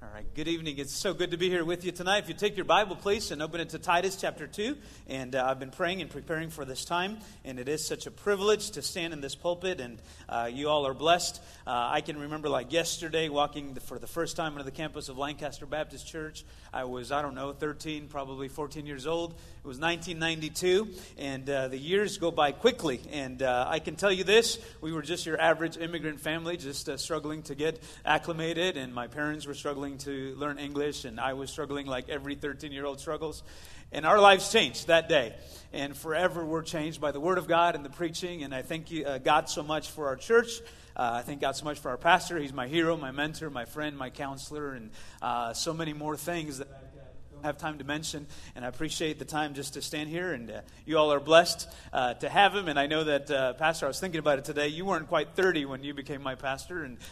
All right, good evening. It's so good to be here with you tonight. If you take your Bible, please, and open it to Titus chapter 2. And I've been praying and preparing for this time, and it is such a privilege to stand in this pulpit, and you all are blessed. I can remember like yesterday walking for the first time onto the campus of Lancaster Baptist Church. I was, 13, probably 14 years old. It was 1992, and the years go by quickly. And I can tell you this, we were just your average immigrant family, just struggling to get acclimated, and my parents were struggling to learn English, and I was struggling like every 13-year-old struggles. And our lives changed that day, and forever we're changed by the Word of God and the preaching. And I thank you, God so much for our church. I thank God so much for our pastor. He's my hero, my mentor, my friend, my counselor, and so many more things that I don't have time to mention. And I appreciate the time just to stand here, and you all are blessed to have him. And I know that, Pastor, I was thinking about it today. You weren't quite 30 when you became my pastor, and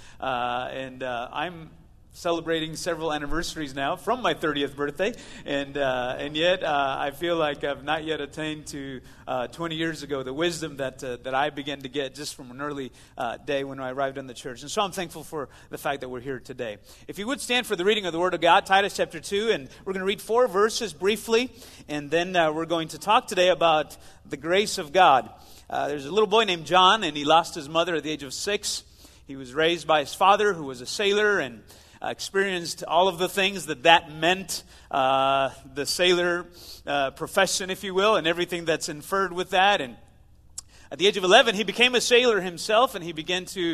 I'm celebrating several anniversaries now from my 30th birthday, and yet I feel like I've not yet attained to 20 years ago the wisdom that I began to get just from an early day when I arrived in the church. And so I'm thankful for the fact that we're here today. If you would stand for the reading of the Word of God, Titus chapter 2, and we're going to read 4 verses briefly, and then we're going to talk today about the grace of God. There's a little boy named John, and he lost his mother at the age of 6. He was raised by his father, who was a sailor, and experienced all of the things that meant, the sailor profession, if you will, and everything that's inferred with that. And at the age of 11, he became a sailor himself, and he began to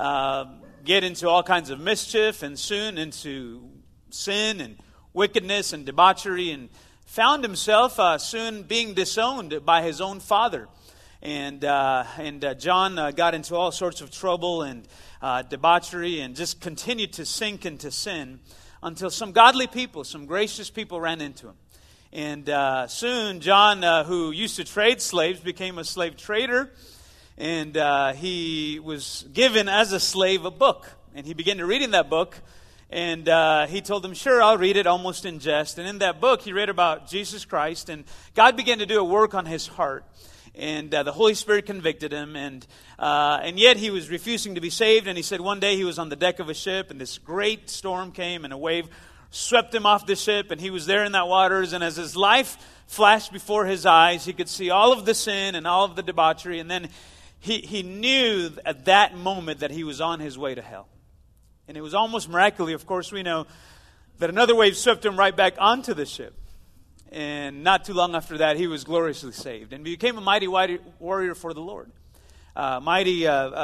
get into all kinds of mischief, and soon into sin and wickedness and debauchery, and found himself soon being disowned by his own father. And John got into all sorts of trouble and debauchery, and just continued to sink into sin until some godly people, some gracious people ran into him. And soon John, who used to trade slaves, became a slave trader, and he was given as a slave a book. And he began to read in that book, and he told them, sure, I'll read it, almost in jest. And in that book he read about Jesus Christ, and God began to do a work on his heart. And the Holy Spirit convicted him, and yet he was refusing to be saved. And he said one day he was on the deck of a ship, and this great storm came, and a wave swept him off the ship, and he was there in that waters. And as his life flashed before his eyes, he could see all of the sin and all of the debauchery. And then he knew at that moment that he was on his way to hell. And it was almost miraculously, of course, we know, that another wave swept him right back onto the ship. And not too long after that, he was gloriously saved and became a mighty warrior for the Lord. Mighty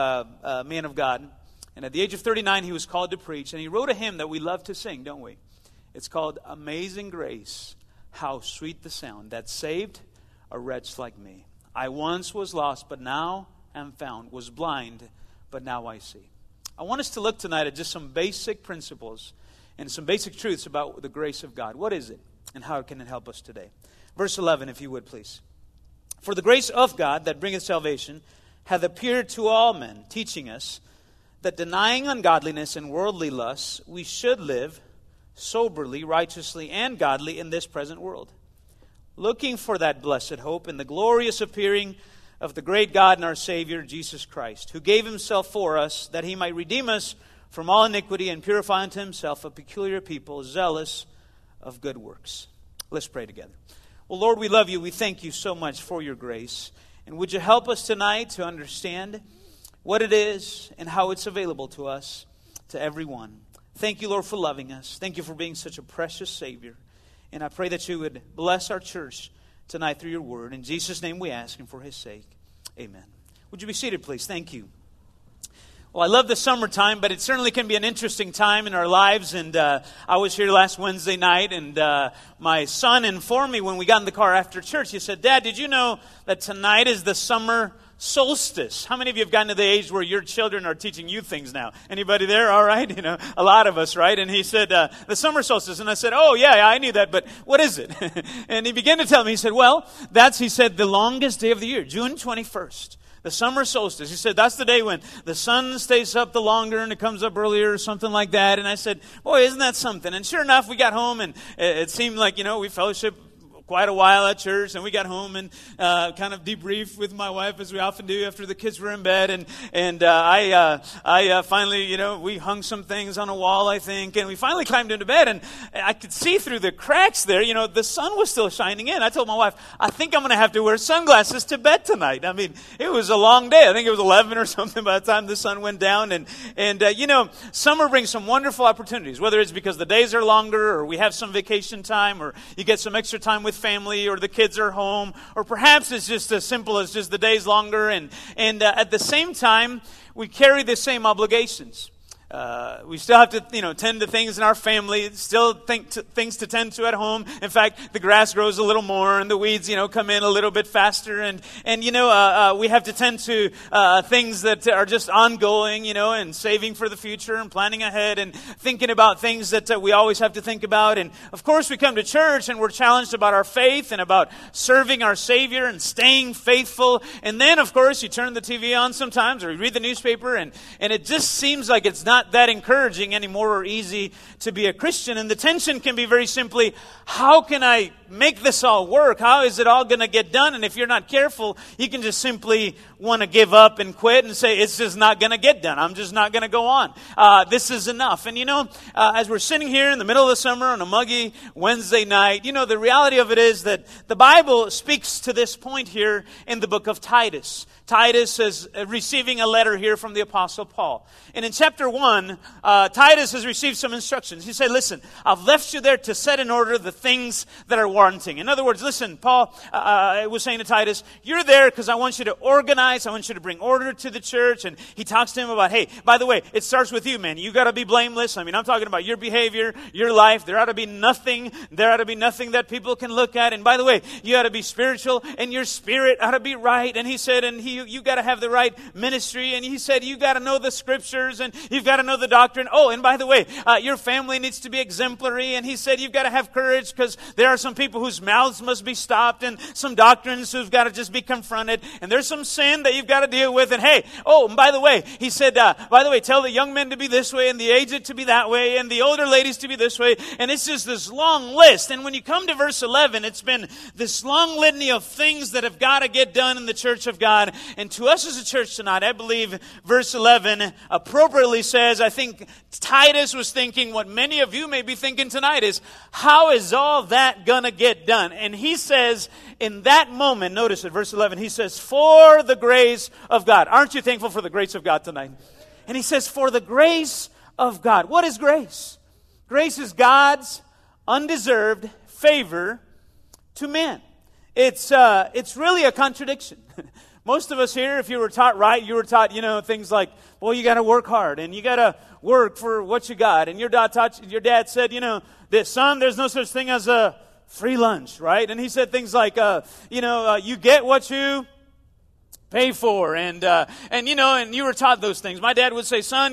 man of God. And at the age of 39, he was called to preach. And he wrote a hymn that we love to sing, don't we? It's called Amazing Grace, How Sweet the Sound That Saved a Wretch Like Me. I once was lost, but now am found. Was blind, but now I see. I want us to look tonight at just some basic principles and some basic truths about the grace of God. What is it? And how can it help us today? Verse 11, if you would, please. For the grace of God that bringeth salvation hath appeared to all men, teaching us that denying ungodliness and worldly lusts, we should live soberly, righteously, and godly in this present world, looking for that blessed hope in the glorious appearing of the great God and our Savior, Jesus Christ, who gave himself for us, that he might redeem us from all iniquity and purify unto himself a peculiar people, zealous of good works. Let's pray together. Well, Lord, we love you. We thank you so much for your grace. And would you help us tonight to understand what it is and how it's available to us, to everyone. Thank you, Lord, for loving us. Thank you for being such a precious Savior. And I pray that you would bless our church tonight through your word. In Jesus' name we ask, and for his sake, amen. Would you be seated, please? Thank you. Well, I love the summertime, but it certainly can be an interesting time in our lives. And I was here last Wednesday night, and my son informed me when we got in the car after church. He said, Dad, did you know that tonight is the summer solstice? How many of you have gotten to the age where your children are teaching you things now? Anybody there? All right. You know, a lot of us, right? And he said, the summer solstice. And I said, oh, yeah, I knew that, but what is it? And he began to tell me, he said, well, he said, the longest day of the year, June 21st. The summer solstice. He said, that's the day when the sun stays up the longer and it comes up earlier or something like that. And I said, boy, isn't that something? And sure enough, we got home and it seemed like, we fellowship quite a while at church, and we got home and kind of debriefed with my wife, as we often do after the kids were in bed, and I finally, we hung some things on a wall, I think, and we finally climbed into bed, and I could see through the cracks there, the sun was still shining in. I told my wife, I think I'm going to have to wear sunglasses to bed tonight. I mean, it was a long day. I think it was 11 or something by the time the sun went down, and summer brings some wonderful opportunities, whether it's because the days are longer, or we have some vacation time, or you get some extra time with family, or the kids are home, or perhaps it's just as simple as just the days longer, and at the same time, we carry the same obligations. We still have to, tend to things in our family, still things to tend to at home. In fact, the grass grows a little more and the weeds, come in a little bit faster. And we have to tend to things that are just ongoing, and saving for the future and planning ahead and thinking about things that we always have to think about. And of course, we come to church and we're challenged about our faith and about serving our Savior and staying faithful. And then, of course, you turn the TV on sometimes or you read the newspaper and it just seems like it's not that encouraging anymore or easy to be a Christian. And the tension can be very simply, how can I make this all work? How is it all going to get done? And if you're not careful, you can just simply want to give up and quit and say, it's just not going to get done. I'm just not going to go on. This is enough. And as we're sitting here in the middle of the summer on a muggy Wednesday night, the reality of it is that the Bible speaks to this point here in the book of Titus. Titus is receiving a letter here from the Apostle Paul. And in chapter 1, Titus has received some instructions. He said, listen, I've left you there to set in order the things that are wanting. In other words, listen, Paul was saying to Titus, you're there because I want you to organize, I want you to bring order to the church. And he talks to him about, hey, by the way, it starts with you, man. You got to be blameless. I mean, I'm talking about your behavior, your life. There ought to be nothing that people can look at. And by the way, you ought to be spiritual and your spirit ought to be right. And he said, and you got to have the right ministry. And he said, you got to know the scriptures and you've got to know the doctrine. Oh, and by the way, your family needs to be exemplary. And he said, you've got to have courage because there are some people whose mouths must be stopped and some doctrines who've got to just be confronted. And there's some sin that you've got to deal with. And hey, oh, and by the way, he said, by the way, tell the young men to be this way and the aged to be that way and the older ladies to be this way. And it's just this long list. And when you come to verse 11, it's been this long litany of things that have got to get done in the church of God. And to us as a church tonight, I believe verse 11 appropriately says, I think Titus was thinking what many of you may be thinking tonight is, how is all that going to get done? And he says in that moment, notice it, verse 11, he says, for the grace of God. Aren't you thankful for the grace of God tonight? And he says, for the grace of God. What is grace? Grace is God's undeserved favor to men. It's really a contradiction. Most of us here, if you were taught right, you were taught, things like, well, you got to work hard and you got to work for what you got. And your dad said, son, there's no such thing as a free lunch, right? And he said things like, you get what you pay for, and you were taught those things. My dad would say, son,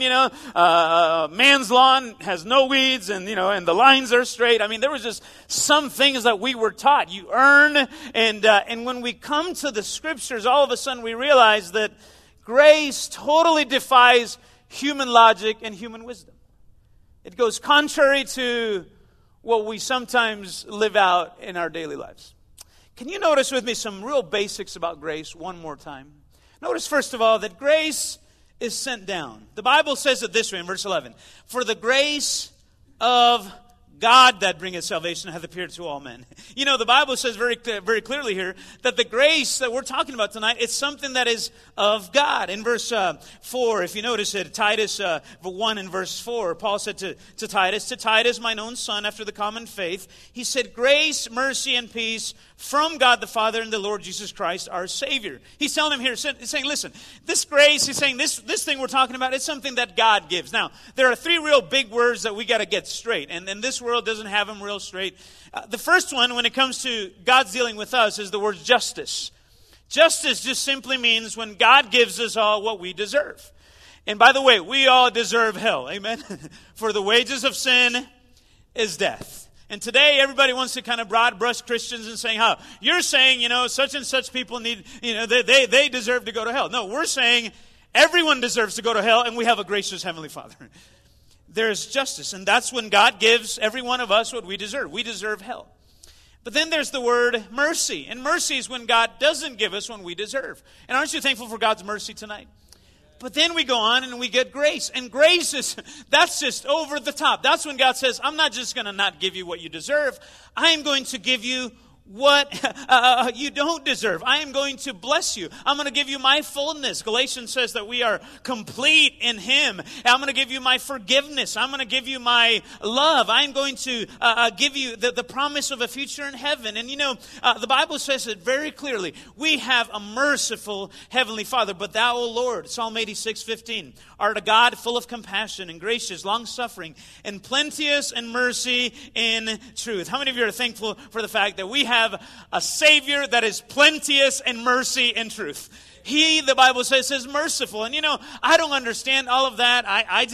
man's lawn has no weeds, and the lines are straight. I mean, there was just some things that we were taught. You earn, and when we come to the scriptures, all of a sudden we realize that grace totally defies human logic and human wisdom. It goes contrary to what we sometimes live out in our daily lives. Can you notice with me some real basics about grace one more time? Notice, first of all, that grace is sent down. The Bible says it this way in verse 11. For the grace of God that bringeth salvation hath appeared to all men. The Bible says very clearly here that the grace that we're talking about tonight is something that is of God. In verse 4, if you notice it, Titus 1 and verse 4, Paul said to Titus, mine own son, after the common faith, he said, grace, mercy, and peace from God the Father and the Lord Jesus Christ, our Savior. He's telling him here, he's saying, listen, this grace, he's saying this thing we're talking about is something that God gives. Now, there are three real big words that we got to get straight, and this world doesn't have them real straight. The first one, when it comes to God's dealing with us, is the word justice. Justice just simply means when God gives us all what we deserve. And by the way, we all deserve hell, amen? For the wages of sin is death. And today, everybody wants to kind of broad brush Christians and saying, how you're saying, such and such people need, they deserve to go to hell. No, we're saying everyone deserves to go to hell, and we have a gracious Heavenly Father. There's justice, and that's when God gives every one of us what we deserve. We deserve hell. But then there's the word mercy. And mercy is when God doesn't give us when we deserve. And aren't you thankful for God's mercy tonight? But then we go on and we get grace. And grace that's just over the top. That's when God says, I'm not just going to not give you what you deserve. I am going to give you what you don't deserve. I am going to bless you. I'm going to give you my fullness. Galatians says that we are complete in Him. I'm going to give you my forgiveness. I'm going to give you my love. I'm going to give you the promise of a future in heaven. And the Bible says it very clearly. We have a merciful Heavenly Father. But thou, O Lord, Psalm 86:15, art a God full of compassion and gracious, long-suffering, and plenteous in mercy in truth. How many of you are thankful for the fact that we have a Savior that is plenteous in mercy and truth? He, the Bible says, is merciful. And I don't understand all of that. I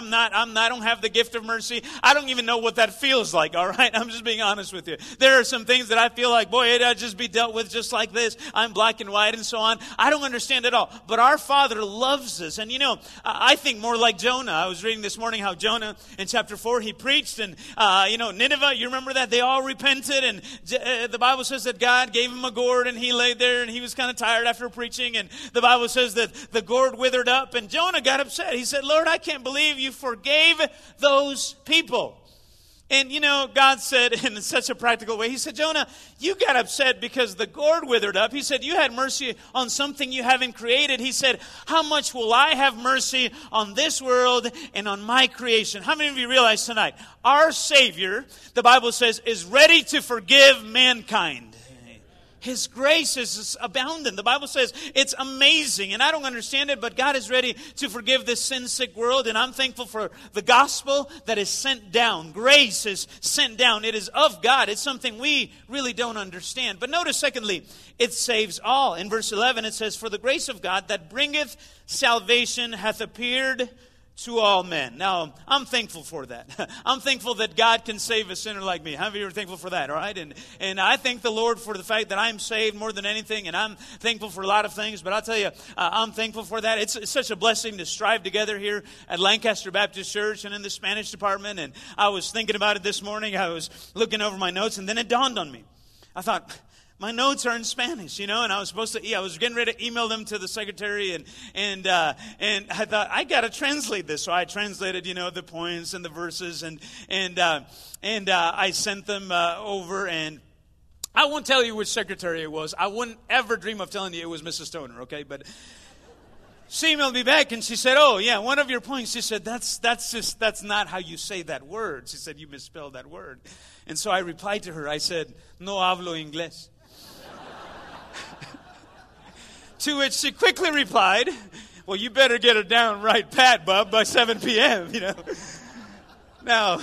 don't have the gift of mercy. I don't even know what that feels like, all right? I'm just being honest with you. There are some things that I feel like, boy, it'd just be dealt with just like this. I'm black and white and so on. I don't understand it all. But our Father loves us. And I think more like Jonah. I was reading this morning how Jonah, in chapter 4, he preached. And, Nineveh, you remember that? They all repented. And the Bible says that God gave him a gourd and he laid there and he was kind of tired after preaching. And the Bible says that the gourd withered up, and Jonah got upset. He said, Lord, I can't believe you forgave those people. And God said in such a practical way, He said, Jonah, you got upset because the gourd withered up. He said, you had mercy on something you haven't created. He said, how much will I have mercy on this world and on my creation? How many of you realize tonight, our Savior, the Bible says, is ready to forgive mankind? His grace is abounding. The Bible says it's amazing. And I don't understand it, but God is ready to forgive this sin-sick world. And I'm thankful for the gospel that is sent down. Grace is sent down. It is of God. It's something we really don't understand. But notice, secondly, it saves all. In verse 11, it says, for the grace of God that bringeth salvation hath appeared to all men. Now, I'm thankful for that. I'm thankful that God can save a sinner like me. How many of you are thankful for that, all right? And I thank the Lord for the fact that I'm saved more than anything, and I'm thankful for a lot of things, but I'll tell you, I'm thankful for that. It's such a blessing to strive together here at Lancaster Baptist Church and in the Spanish department, and I was thinking about it this morning. I was looking over my notes, and then it dawned on me. I thought, my notes are in Spanish, and I was I was getting ready to email them to the secretary, and I thought, I got to translate this. So I translated, the points and the verses, and I sent them over, and I won't tell you which secretary it was. I wouldn't ever dream of telling you it was Mrs. Stoner, okay? But she emailed me back, and she said, oh, yeah, one of your points, she said, that's not how you say that word. She said, you misspelled that word. And so I replied to her, I said, no hablo inglés. To which she quickly replied, well, you better get it down right pat, bub, by 7 p.m., Now,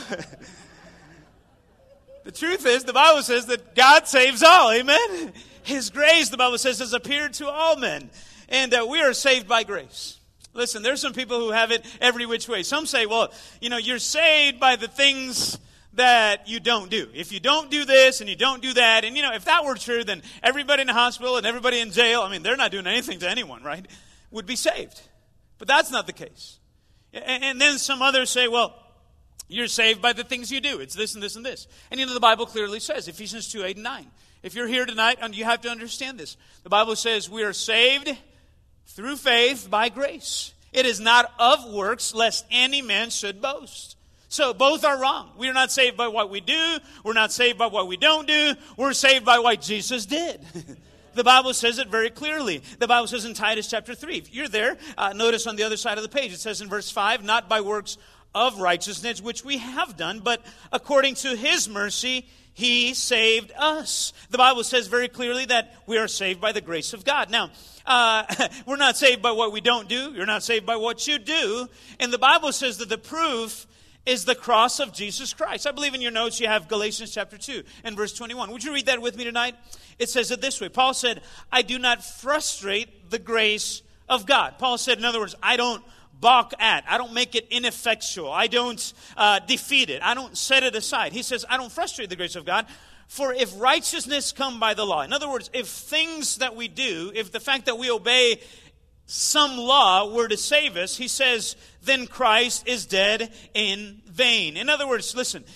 the truth is, the Bible says that God saves all, amen? His grace, the Bible says, has appeared to all men. And we are saved by grace. Listen, there's some people who have it every which way. Some say, well, you're saved by the things that you don't do. If you don't do this and you don't do that, and if that were true, then everybody in the hospital and everybody in jail, they're not doing anything to anyone, right, would be saved. But that's not the case. And then some others say, well, you're saved by the things you do. It's this and this and this. And the Bible clearly says, Ephesians 2:8 and 9. If you're here tonight, and you have to understand this, the Bible says we are saved through faith by grace. It is not of works, lest any man should boast. So both are wrong. We are not saved by what we do. We're not saved by what we don't do. We're saved by what Jesus did. The Bible says it very clearly. The Bible says in Titus chapter 3. If you're there, notice on the other side of the page, it says in verse 5, not by works of righteousness, which we have done, but according to His mercy, He saved us. The Bible says very clearly that we are saved by the grace of God. Now, we're not saved by what we don't do. You're not saved by what you do. And the Bible says that the proof is the cross of Jesus Christ. I believe in your notes you have Galatians chapter 2 and verse 21. Would you read that with me tonight? It says it this way. Paul said, I do not frustrate the grace of God. Paul said, in other words, I don't balk at. I don't make it ineffectual. I don't defeat it. I don't set it aside. He says, I don't frustrate the grace of God. For if righteousness come by the law, in other words, if things that we do, if the fact that we obey some law were to save us, he says, then Christ is dead in vain. In other words, listen,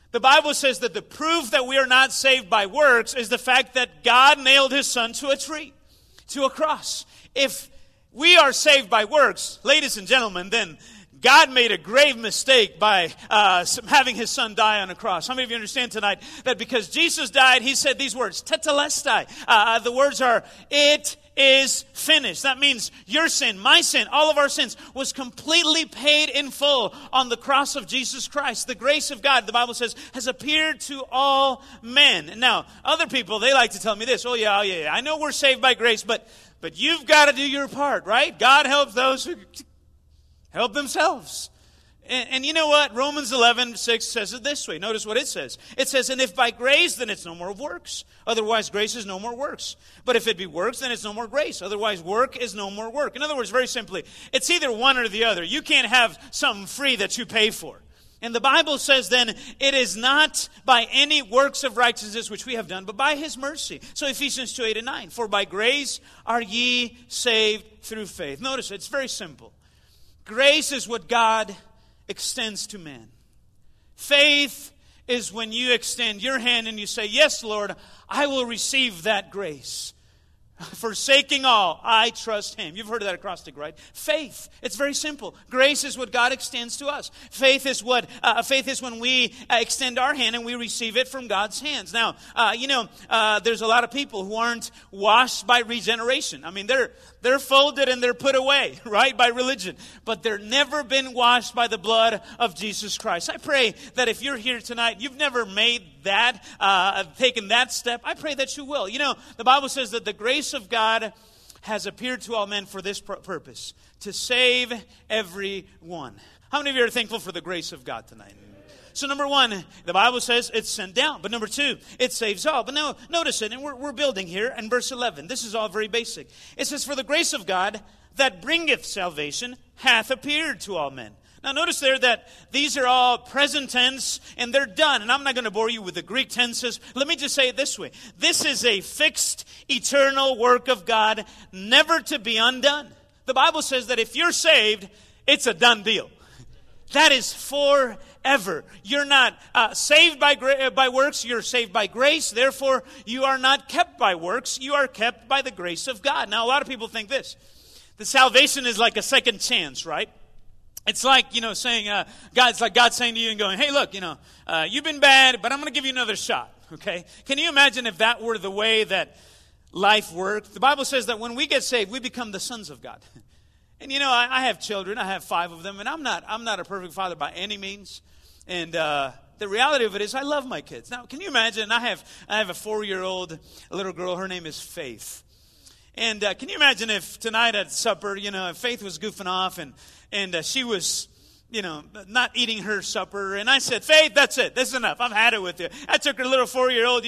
The Bible says that the proof that we are not saved by works is the fact that God nailed his son to a tree, to a cross. If we are saved by works, ladies and gentlemen, then God made a grave mistake by having his son die on a cross. How many of you understand tonight that because Jesus died, he said these words, tetelestai. The words are, it is finished. That means your sin, my sin, all of our sins was completely paid in full on the cross of Jesus Christ. The grace of God, the Bible says, has appeared to all men. Now, other people, they like to tell me this, oh yeah, I know we're saved by grace, but you've got to do your part, right? God helps those who help themselves. And you know what? Romans 11:6 says it this way. Notice what it says. It says, and if by grace, then it's no more works. Otherwise, grace is no more works. But if it be works, then it's no more grace. Otherwise, work is no more work. In other words, very simply, it's either one or the other. You can't have something free that you pay for. And the Bible says then, it is not by any works of righteousness which we have done, but by his mercy. So Ephesians 2:8-9, for by grace are ye saved through faith. Notice, it's very simple. Grace is what God extends to man. Faith is when you extend your hand and you say, yes, Lord, I will receive that grace. Forsaking all, I trust him. You've heard of that acrostic, right? Faith. It's very simple. Grace is what God extends to us. Faith is when we extend our hand and we receive it from God's hands. Now, there's a lot of people who aren't washed by regeneration. I mean, they're folded and they're put away, right, by religion. But they're never been washed by the blood of Jesus Christ. I pray that if you're here tonight, you've never made that, taken that step, I pray that you will. You know, the Bible says that the grace of God has appeared to all men for this purpose, to save everyone. How many of you are thankful for the grace of God tonight? So number one, the Bible says it's sent down. But number two, it saves all. But now, notice it, and we're building here in verse 11. This is all very basic. It says, for the grace of God that bringeth salvation hath appeared to all men. Now notice there that these are all present tense and they're done. And I'm not going to bore you with the Greek tenses. Let me just say it this way. This is a fixed, eternal work of God, never to be undone. The Bible says that if you're saved, it's a done deal. That is forever. You're not saved by works. You're saved by grace. Therefore, you are not kept by works. You are kept by the grace of God. Now, a lot of people think this. The salvation is like a second chance, right? It's like, saying, God's like God saying to you and going, hey, look, you've been bad, but I'm going to give you another shot, okay? Can you imagine if that were the way that life worked? The Bible says that when we get saved, we become the sons of God. And, I have children. I have 5 of them, and I'm not a perfect father by any means. And the reality of it is I love my kids. Now, can you imagine? I have a 4-year-old little girl. Her name is Faith. And can you imagine if tonight at supper, if Faith was goofing off and she was, not eating her supper. And I said, Faith, that's it. This is enough. I've had it with you. I took her little 4-year-old,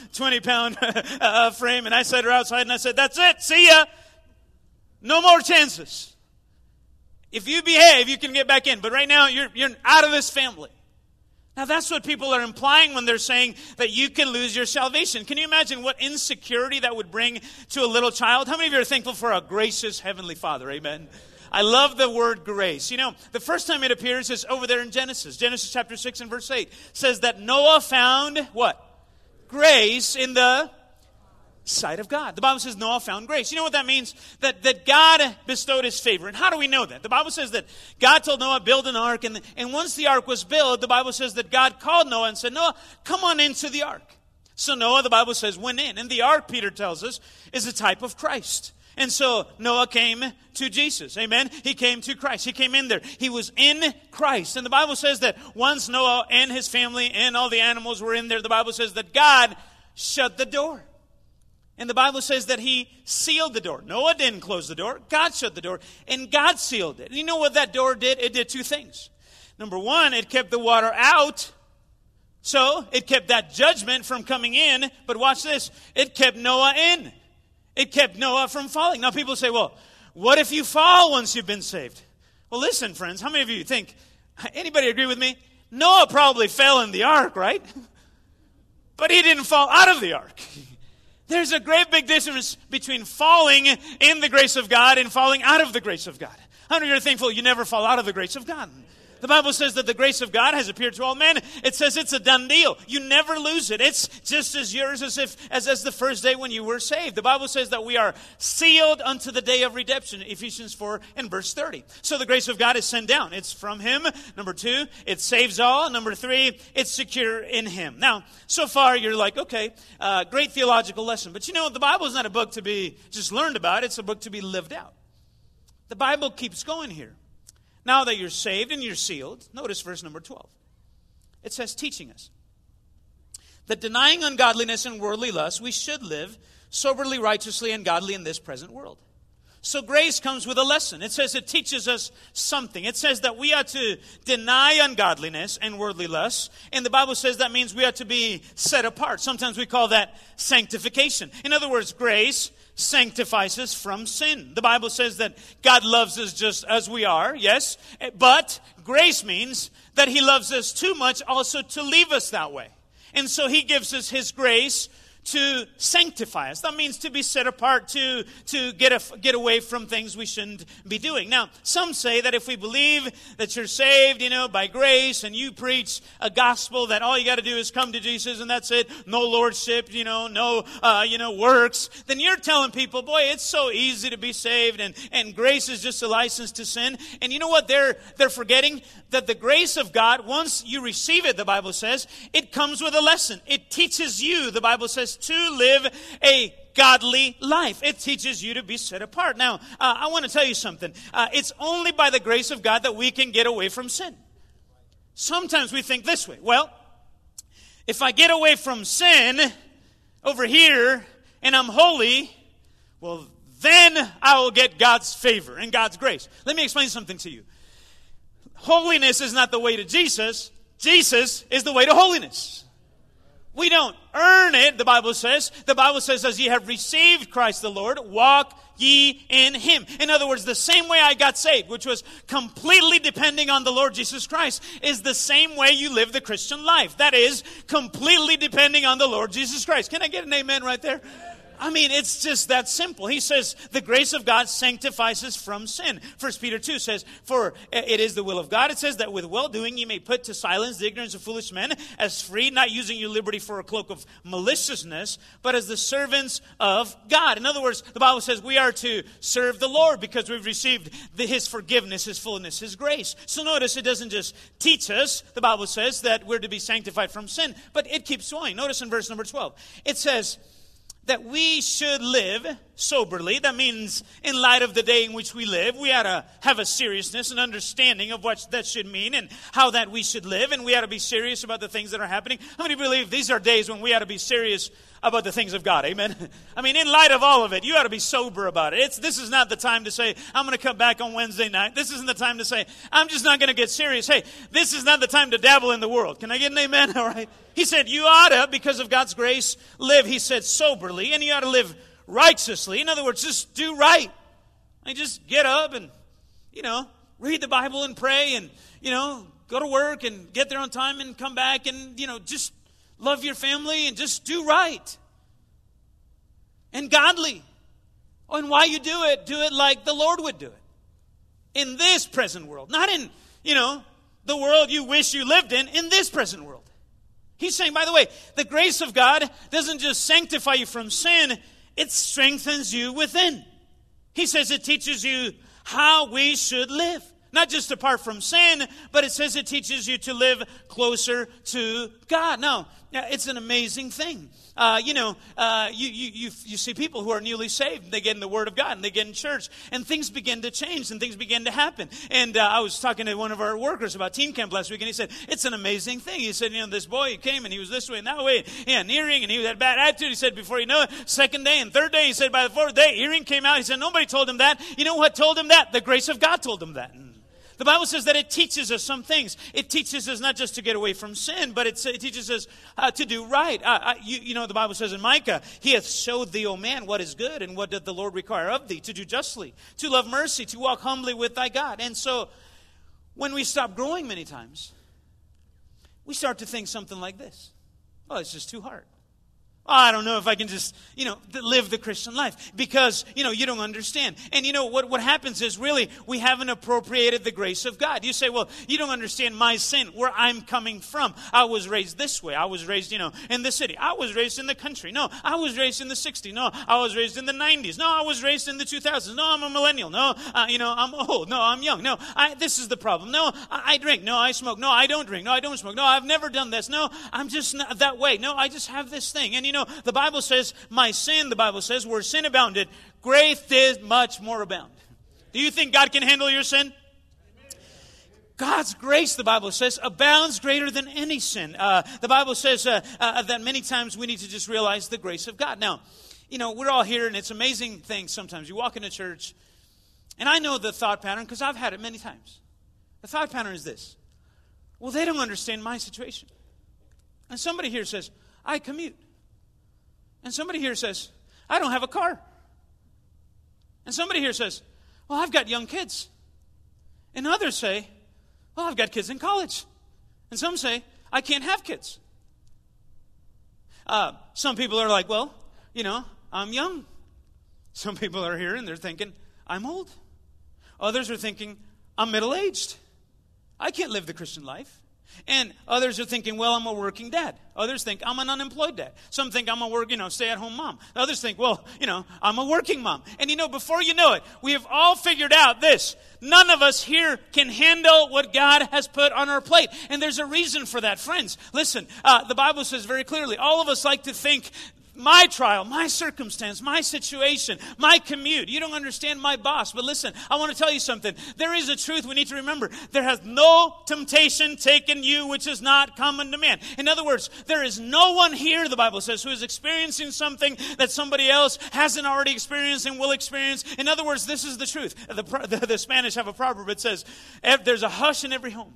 20-pound frame, and I set her outside and I said, that's it. See ya. No more chances. If you behave, you can get back in. But right now, you're out of this family. Now, that's what people are implying when they're saying that you can lose your salvation. Can you imagine what insecurity that would bring to a little child? How many of you are thankful for a gracious Heavenly Father? Amen. I love the word grace. The first time it appears is over there in Genesis. Genesis chapter 6 and verse 8 says that Noah found what? Grace in the sight of God. The Bible says Noah found grace. You know what that means? That God bestowed his favor. And how do we know that? The Bible says that God told Noah, build an ark. And once the ark was built, the Bible says that God called Noah and said, Noah, come on into the ark. So Noah, the Bible says, went in. And the ark, Peter tells us, is a type of Christ. And so Noah came to Jesus. Amen. He came to Christ. He came in there. He was in Christ. And the Bible says that once Noah and his family and all the animals were in there, the Bible says that God shut the door. And the Bible says that he sealed the door. Noah didn't close the door. God shut the door. And God sealed it. And you know what that door did? It did 2 things. Number 1, it kept the water out. So it kept that judgment from coming in. But watch this. It kept Noah in. It kept Noah from falling. Now people say, well, what if you fall once you've been saved? Well, listen, friends. How many of you think, anybody agree with me? Noah probably fell in the ark, right? But he didn't fall out of the ark. There's a great big difference between falling in the grace of God and falling out of the grace of God. How many of you are thankful you never fall out of the grace of God? The Bible says that the grace of God has appeared to all men. It says it's a done deal. You never lose it. It's just as yours as the first day when you were saved. The Bible says that we are sealed unto the day of redemption, Ephesians 4 and verse 30. So the grace of God is sent down. It's from Him. Number 2, it saves all. Number 3, it's secure in Him. Now, so far you're like, okay, great theological lesson. But you know, the Bible is not a book to be just learned about. It's a book to be lived out. The Bible keeps going here. Now that you're saved and you're sealed, notice verse number 12. It says, teaching us that denying ungodliness and worldly lust, we should live soberly, righteously, and godly in this present world. So grace comes with a lesson. It says it teaches us something. It says that we ought to deny ungodliness and worldly lust. And the Bible says that means we ought to be set apart. Sometimes we call that sanctification. In other words, grace sanctifies us from sin. The Bible says that God loves us just as we are, yes, but grace means that He loves us too much also to leave us that way. And so He gives us His grace to sanctify us. That means to be set apart, to get away from things we shouldn't be doing. Now, some say that if we believe that you're saved, by grace, and you preach a gospel that all you got to do is come to Jesus and that's it, no lordship, no works, then you're telling people, boy, it's so easy to be saved, and grace is just a license to sin. And you know what they're forgetting? That the grace of God, once you receive it, the Bible says, it comes with a lesson. It teaches you, the Bible says, to live a godly life. It teaches you to be set apart. Now, I want to tell you something. It's only by the grace of God that we can get away from sin. Sometimes we think this way. Well, if I get away from sin over here and I'm holy, well, then I will get God's favor and God's grace. Let me explain something to you. Holiness is not the way to Jesus. Jesus is the way to holiness. We don't earn it, the Bible says. The Bible says, as ye have received Christ the Lord, walk ye in Him. In other words, the same way I got saved, which was completely depending on the Lord Jesus Christ, is the same way you live the Christian life. That is, completely depending on the Lord Jesus Christ. Can I get an amen right there? I mean, it's just that simple. He says, the grace of God sanctifies us from sin. 1 Peter 2 says, for it is the will of God. It says that with well-doing you may put to silence the ignorance of foolish men, as free, not using your liberty for a cloak of maliciousness, but as the servants of God. In other words, the Bible says we are to serve the Lord because we've received His forgiveness, His fullness, His grace. So notice it doesn't just teach us, the Bible says, that we're to be sanctified from sin, but it keeps going. Notice in verse number 12, it says that we should live soberly. That means in light of the day in which we live, we ought to have a seriousness and understanding of what that should mean and how that we should live. And we ought to be serious about the things that are happening. How many believe these are days when we ought to be serious about the things of God? Amen. I mean, in light of all of it, you ought to be sober about it. This is not the time to say, I'm going to come back on Wednesday night. This isn't the time to say, I'm just not going to get serious. Hey, this is not the time to dabble in the world. Can I get an amen? All right. He said, you ought to, because of God's grace, live, he said, soberly, and you ought to live righteously. In other words, just do right. I just get up and, read the Bible and pray and, go to work and get there on time and come back and, just love your family and just do right. And godly. Oh, and while you do it like the Lord would do it. In this present world. Not in, the world you wish you lived in this present world. He's saying, by the way, the grace of God doesn't just sanctify you from sin, it strengthens you within. He says it teaches you how we should live. Not just apart from sin, but it says it teaches you to live closer to God. Now, it's an amazing thing. You see people who are newly saved. They get in the Word of God and they get in church. And things begin to change and things begin to happen. And I was talking to one of our workers about teen camp last week. And he said, it's an amazing thing. He said, this boy, he came and he was this way and that way. He had an earring and he had a bad attitude. He said, before you know it, second day and third day, he said, by the fourth day, earring came out. He said, nobody told him that. You know what told him that? The grace of God told him that. The Bible says that it teaches us some things. It teaches us not just to get away from sin, but it teaches us to do right. The Bible says in Micah, He hath showed thee, O man, what is good, and what doth the Lord require of thee? To do justly, to love mercy, to walk humbly with thy God. And so, when we stop growing many times, we start to think something like this. Oh, it's just too hard. I don't know if I can just, live the Christian life because, you don't understand. And what happens is really we haven't appropriated the grace of God. You say, well, you don't understand my sin, where I'm coming from. I was raised this way. I was raised, in the city. I was raised in the country. No, I was raised in the 60s. No, I was raised in the 90s. No, I was raised in the 2000s. No, I'm a millennial. No, I'm old. No, I'm young. No, this is the problem. No, I drink. No, I smoke. No, I don't drink. No, I don't smoke. No, I've never done this. No, I'm just not that way. No, I just have this thing. And the Bible says, the Bible says, where sin abounded, grace did much more abound. Do you think God can handle your sin? God's grace, the Bible says, abounds greater than any sin. The Bible says that many times we need to just realize the grace of God. Now, we're all here, and it's an amazing thing sometimes. You walk into church, and I know the thought pattern because I've had it many times. The thought pattern is this. Well, they don't understand my situation. And somebody here says, I commute. And somebody here says, I don't have a car. And somebody here says, well, I've got young kids. And others say, well, I've got kids in college. And some say, I can't have kids. Some people are like, well, I'm young. Some people are here and they're thinking, I'm old. Others are thinking, I'm middle-aged. I can't live the Christian life. And others are thinking, well, I'm a working dad. Others think I'm an unemployed dad. Some think I'm a stay-at-home mom. Others think, well, I'm a working mom. And before you know it, we have all figured out this. None of us here can handle what God has put on our plate. And there's a reason for that. Friends, listen, the Bible says very clearly, all of us like to think, my trial, my circumstance, my situation, my commute. You don't understand my boss. But listen, I want to tell you something. There is a truth we need to remember. There has no temptation taken you which is not common to man. In other words, there is no one here, the Bible says, who is experiencing something that somebody else hasn't already experienced and will experience. In other words, this is the truth. The Spanish have a proverb. It says, there's a hush in every home.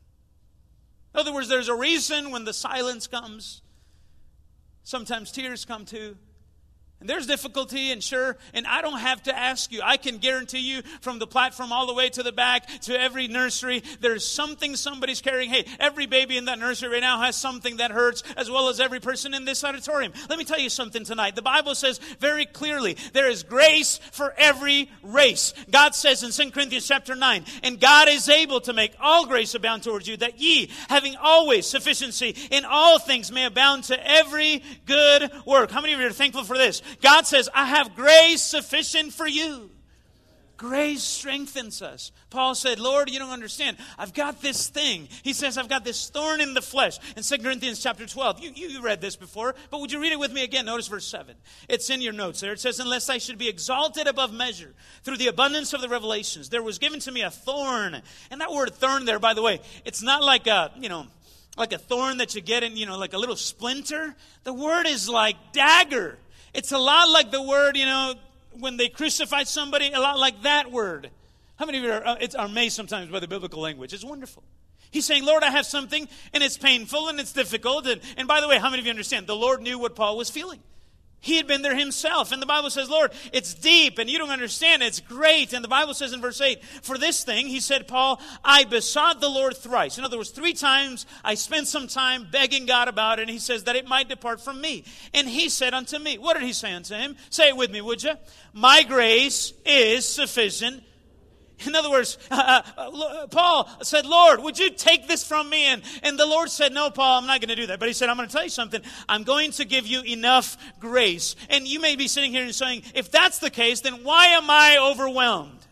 In other words, there's a reason when the silence comes. Sometimes tears come too. And there's difficulty, and I don't have to ask you. I can guarantee you from the platform all the way to the back, to every nursery, there's something somebody's carrying. Hey, every baby in that nursery right now has something that hurts, as well as every person in this auditorium. Let me tell you something tonight. The Bible says very clearly, there is grace for every race. God says in 2 Corinthians chapter 9, and God is able to make all grace abound towards you, that ye, having always sufficiency in all things, may abound to every good work. How many of you are thankful for this? God says, I have grace sufficient for you. Grace strengthens us. Paul said, Lord, you don't understand. I've got this thing. He says, I've got this thorn in the flesh. In 2 Corinthians chapter 12. You read this before, but would you read it with me again? Notice verse 7. It's in your notes there. It says, unless I should be exalted above measure through the abundance of the revelations, there was given to me a thorn. And that word thorn there, by the way, it's not like like a thorn that you get in, like a little splinter. The word is like dagger. It's a lot like the word, when they crucified somebody, a lot like that word. How many of you are amazed sometimes by the biblical language? It's wonderful. He's saying, Lord, I have something, and it's painful, and it's difficult. And by the way, how many of you understand? The Lord knew what Paul was feeling. He had been there himself. And the Bible says, Lord, it's deep, and you don't understand. It's great. And the Bible says in verse 8, for this thing, he said, Paul, I besought the Lord thrice. In other words, 3 times I spent some time begging God about it. And he says that it might depart from me. And he said unto me, what did he say unto him? Say it with me, would you? My grace is sufficient. In other words, Paul said, Lord, would you take this from me? And the Lord said, no, Paul, I'm not going to do that. But he said, I'm going to tell you something. I'm going to give you enough grace. And you may be sitting here and saying, if that's the case, then why am I overwhelmed?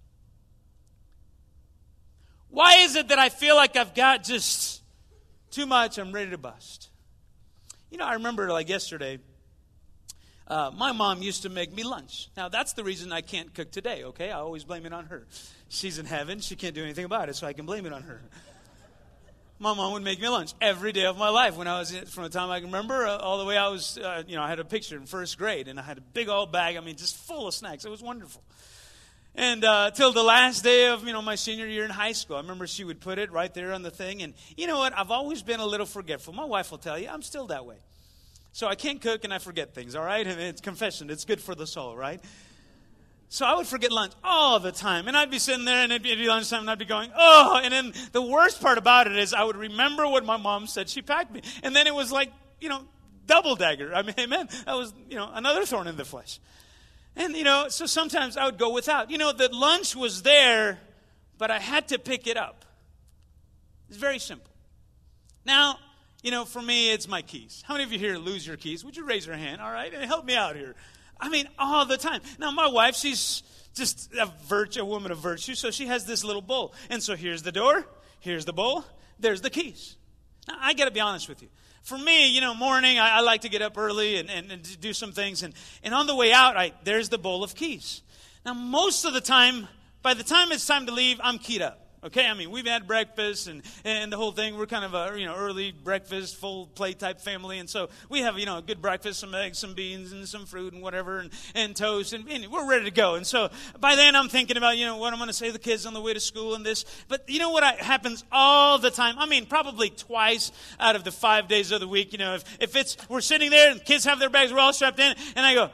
Why is it that I feel like I've got just too much? I'm ready to bust. I remember like yesterday, my mom used to make me lunch. Now, that's the reason I can't cook today, okay? I always blame it on her. She's in heaven. She can't do anything about it, so I can blame it on her. My mom would make me lunch every day of my life when I was, from the time I can remember, all the way I was, I had a picture in first grade, and I had a big old bag, just full of snacks. It was wonderful. And till the last day of, my senior year in high school, I remember she would put it right there on the thing. And you know what? I've always been a little forgetful. My wife will tell you, I'm still that way. So I can't cook and I forget things, all right? And it's confession. It's good for the soul, right? So I would forget lunch all the time. And I'd be sitting there and it'd be lunchtime and I'd be going, oh. And then the worst part about it is I would remember what my mom said she packed me. And then it was like, double dagger. I mean, amen. That was, another thorn in the flesh. And, so sometimes I would go without. The lunch was there, but I had to pick it up. It's very simple. Now, for me, it's my keys. How many of you here lose your keys? Would you raise your hand? All right, and help me out here. I mean, all the time. Now, my wife, she's just a woman of virtue, so she has this little bowl. And so here's the door, here's the bowl, there's the keys. Now, I got to be honest with you. For me, morning, I like to get up early and do some things. And on the way out, there's the bowl of keys. Now, most of the time, by the time it's time to leave, I'm keyed up. Okay, I mean, we've had breakfast and the whole thing. We're kind of a, early breakfast, full plate type family. And so we have, a good breakfast, some eggs, some beans, and some fruit and whatever, and toast, and we're ready to go. And so by then I'm thinking about, what I'm going to say to the kids on the way to school and this. But you know what happens all the time? I mean, probably twice out of the 5 days of the week, if we're sitting there and kids have their bags, we're all strapped in, and I go,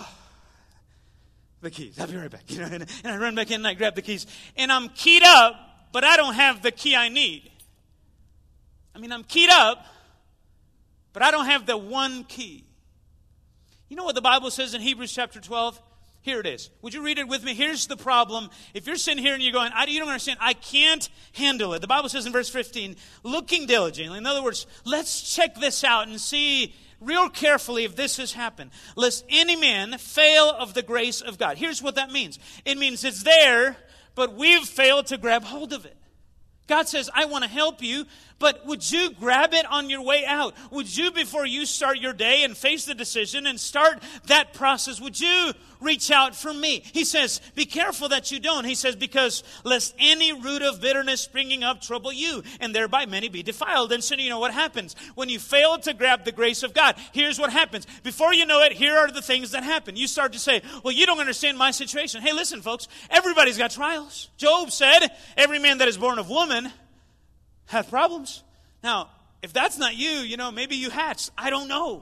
the keys, I'll be right back. And I run back in and I grab the keys. And I'm keyed up, but I don't have the key I need. I mean, I'm keyed up, but I don't have the one key. You know what the Bible says in Hebrews chapter 12? Here it is. Would you read it with me? Here's the problem. If you're sitting here and you're going, you don't understand, I can't handle it. The Bible says in verse 15, looking diligently. In other words, let's check this out and see real carefully if this has happened. Lest any man fail of the grace of God. Here's what that means. It means it's there, but we've failed to grab hold of it. God says, I want to help you, but would you grab it on your way out? Would you, before you start your day and face the decision and start that process, would you reach out for me? He says, be careful that you don't. He says, because lest any root of bitterness springing up trouble you, and thereby many be defiled. And so you know what happens? When you fail to grab the grace of God, here's what happens. Before you know it, here are the things that happen. You start to say, well, you don't understand my situation. Hey, listen, folks, everybody's got trials. Job said, every man that is born of woman hath problems. Now, if that's not you, maybe you hatched. I don't know.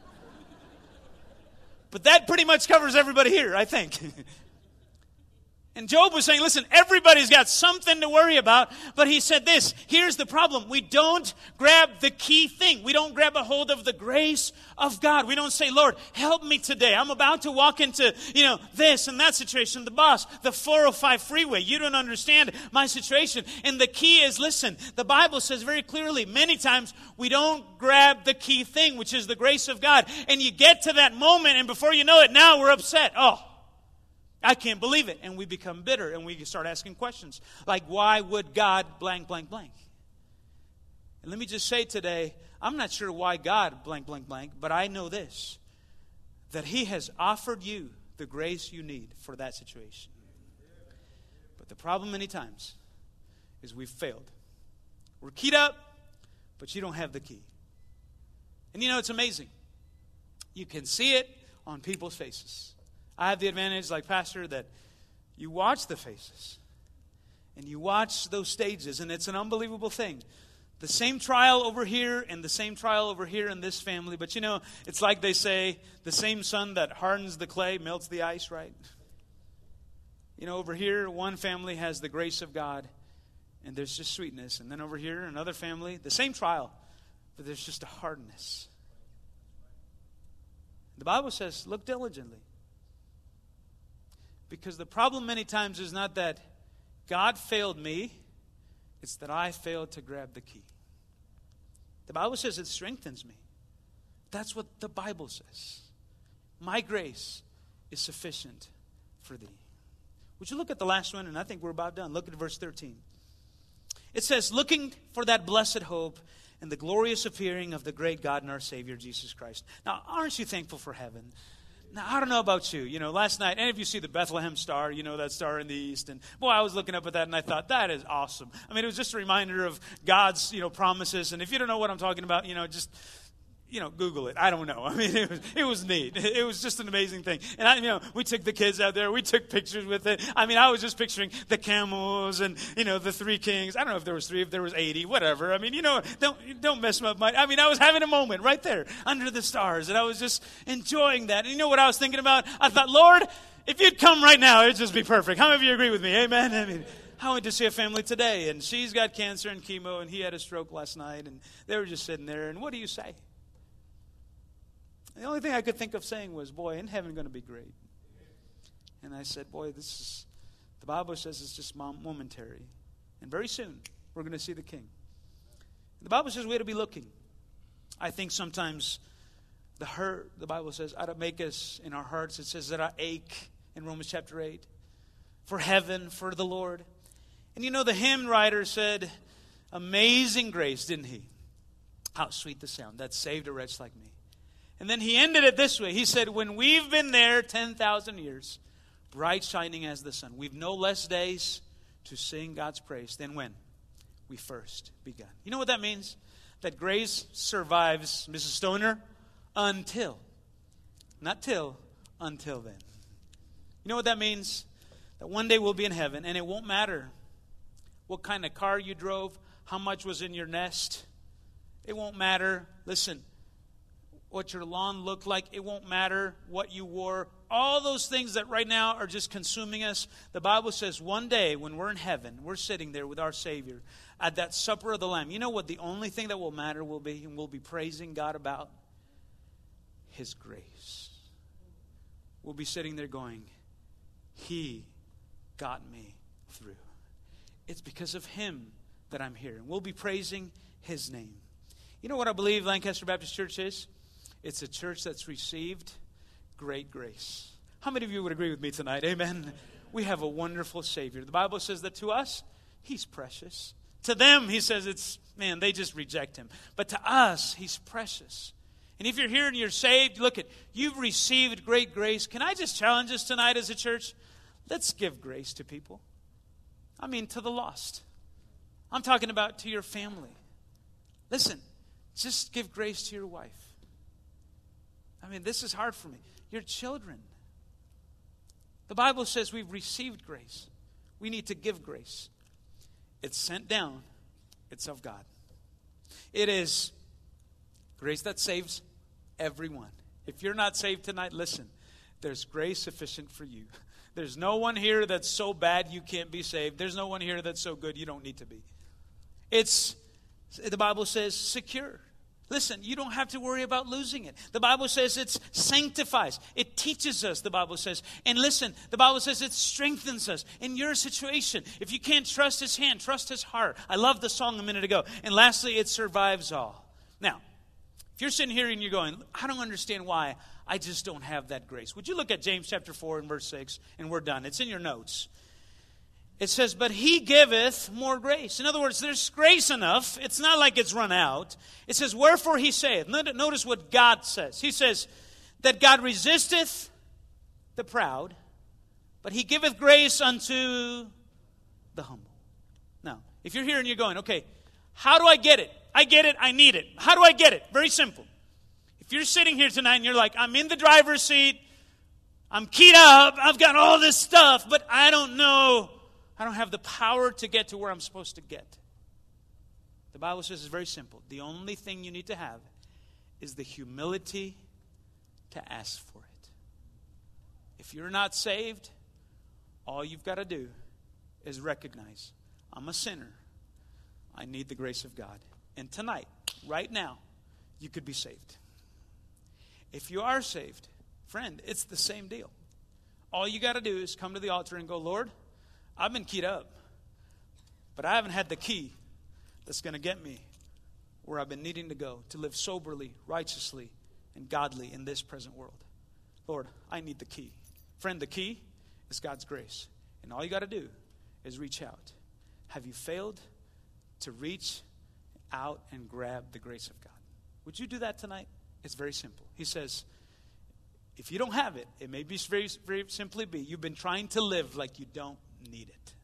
But that pretty much covers everybody here, I think. And Job was saying, listen, everybody's got something to worry about. But he said this, here's the problem. We don't grab the key thing. We don't grab a hold of the grace of God. We don't say, Lord, help me today. I'm about to walk into, this and that situation. The boss, the 405 freeway. You don't understand my situation. And the key is, listen, the Bible says very clearly, many times we don't grab the key thing, which is the grace of God. And you get to that moment, and before you know it, now we're upset. Oh, I can't believe it. And we become bitter and we start asking questions like, why would God blank, blank, blank? And let me just say today, I'm not sure why God blank, blank, blank, but I know this, that He has offered you the grace you need for that situation. But the problem many times is we've failed. We're keyed up, but you don't have the key. And it's amazing. You can see it on people's faces. I have the advantage, like Pastor, that you watch the faces and you watch those stages, and it's an unbelievable thing. The same trial over here and the same trial over here in this family, but it's like they say, the same sun that hardens the clay melts the ice, right? Over here, one family has the grace of God and there's just sweetness. And then over here, another family, the same trial, but there's just a hardness. The Bible says, look diligently. Because the problem many times is not that God failed me, it's that I failed to grab the key. The Bible says it strengthens me. That's what the Bible says. My grace is sufficient for thee. Would you look at the last one? And I think we're about done. Look at verse 13. It says, looking for that blessed hope and the glorious appearing of the great God and our Savior, Jesus Christ. Now, aren't you thankful for heaven? Now, I don't know about you. Last night, any of you see the Bethlehem star, that star in the east? And boy, I was looking up at that and I thought, that is awesome. I mean, it was just a reminder of God's, promises. And if you don't know what I'm talking about, just, Google it. I don't know. I mean, it was neat. It was just an amazing thing. And we took the kids out there. We took pictures with it. I mean, I was just picturing the camels and, the three kings. I don't know if there was three, if there was 80, whatever. I mean, don't mess up I was having a moment right there under the stars. And I was just enjoying that. And you know what I was thinking about? I thought, Lord, if you'd come right now, it'd just be perfect. How many of you agree with me? Amen? I mean, I went to see a family today, and she's got cancer and chemo, and he had a stroke last night, and they were just sitting there. And what do you say? And the only thing I could think of saying was, boy, isn't heaven going to be great? And I said, boy, the Bible says it's just momentary. And very soon, we're going to see the King. The Bible says we ought to be looking. I think sometimes the hurt, the Bible says, ought to make us in our hearts. It says that I ache in Romans chapter 8 for heaven, for the Lord. And you know, the hymn writer said, amazing grace, didn't he? How sweet the sound that saved a wretch like me. And then he ended it this way. He said, when we've been there 10,000 years, bright shining as the sun, we've no less days to sing God's praise than when we first begun. You know what that means? That grace survives, Mrs. Stoner, until. Not till, until then. You know what that means? That one day we'll be in heaven, and it won't matter what kind of car you drove, how much was in your nest. It won't matter, listen, what your lawn looked like. It won't matter what you wore. All those things that right now are just consuming us. The Bible says one day when we're in heaven, we're sitting there with our Savior at that supper of the Lamb. You know what the only thing that will matter will be? And we'll be praising God about His grace. We'll be sitting there going, He got me through. It's because of Him that I'm here. And we'll be praising His name. You know what I believe Lancaster Baptist Church is? It's a church that's received great grace. How many of you would agree with me tonight? Amen. We have a wonderful Savior. The Bible says that to us, He's precious. To them, He says they just reject Him. But to us, He's precious. And if you're here and you're saved, look, you've received great grace. Can I just challenge us tonight as a church? Let's give grace to people. I mean, to the lost. I'm talking about to your family. Listen, just give grace to your wife. I mean, this is hard for me. Your children. The Bible says we've received grace. We need to give grace. It's sent down. It's of God. It is grace that saves everyone. If you're not saved tonight, listen. There's grace sufficient for you. There's no one here that's so bad you can't be saved. There's no one here that's so good you don't need to be. The Bible says, secure. Listen, you don't have to worry about losing it. The Bible says it sanctifies. It teaches us, the Bible says. And listen, the Bible says it strengthens us in your situation. If you can't trust His hand, trust His heart. I love the song a minute ago. And lastly, it survives all. Now, if you're sitting here and you're going, I don't understand why I just don't have that grace. Would you look at James chapter 4 and verse 6, and we're done. It's in your notes. It says, but He giveth more grace. In other words, there's grace enough. It's not like it's run out. It says, wherefore He saith. Notice what God says. He says that God resisteth the proud, but He giveth grace unto the humble. Now, if you're here and you're going, okay, how do I get it? I get it. I need it. How do I get it? Very simple. If you're sitting here tonight and you're like, I'm in the driver's seat, I'm keyed up, I've got all this stuff, but I don't know. I don't have the power to get to where I'm supposed to get. The Bible says it's very simple. The only thing you need to have is the humility to ask for it. If you're not saved, all you've got to do is recognize, I'm a sinner. I need the grace of God. And tonight, right now, you could be saved. If you are saved, friend, it's the same deal. All you got to do is come to the altar and go, Lord, I've been keyed up, but I haven't had the key that's going to get me where I've been needing to go to live soberly, righteously, and godly in this present world. Lord, I need the key. Friend, the key is God's grace. And all you got to do is reach out. Have you failed to reach out and grab the grace of God? Would you do that tonight? It's very simple. He says, if you don't have it, it may be very, very simply be you've been trying to live like you don't need it.